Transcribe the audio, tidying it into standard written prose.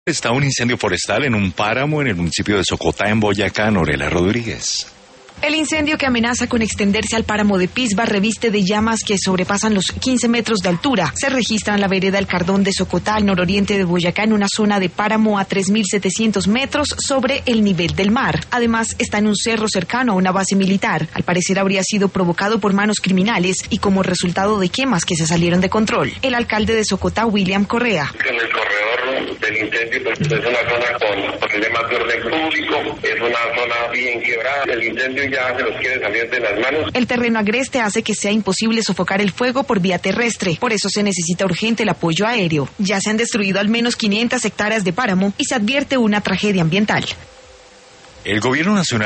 Está un incendio forestal en un páramo en el municipio de Socotá, en Boyacá. Norela Rodríguez. El incendio que amenaza con extenderse al páramo de Pisba reviste de llamas que sobrepasan los 15 metros de altura. Se registra en la vereda El Cardón de Socotá, al nororiente de Boyacá, en una zona de páramo a 3.700 metros sobre el nivel del mar. Además, está en un cerro cercano a una base militar. Al parecer habría sido provocado por manos criminales y como resultado de quemas que se salieron de control. El alcalde de Socotá, William Correa. En el corredor del incendio pues, es una zona con problemas de orden público, es una zona bien quebrada. El incendio ya se los quiere salir de las manos. El terreno agreste hace que sea imposible sofocar el fuego por vía terrestre. Por eso se necesita urgente el apoyo aéreo. Ya se han destruido al menos 500 hectáreas de páramo y se advierte una tragedia ambiental. El gobierno nacional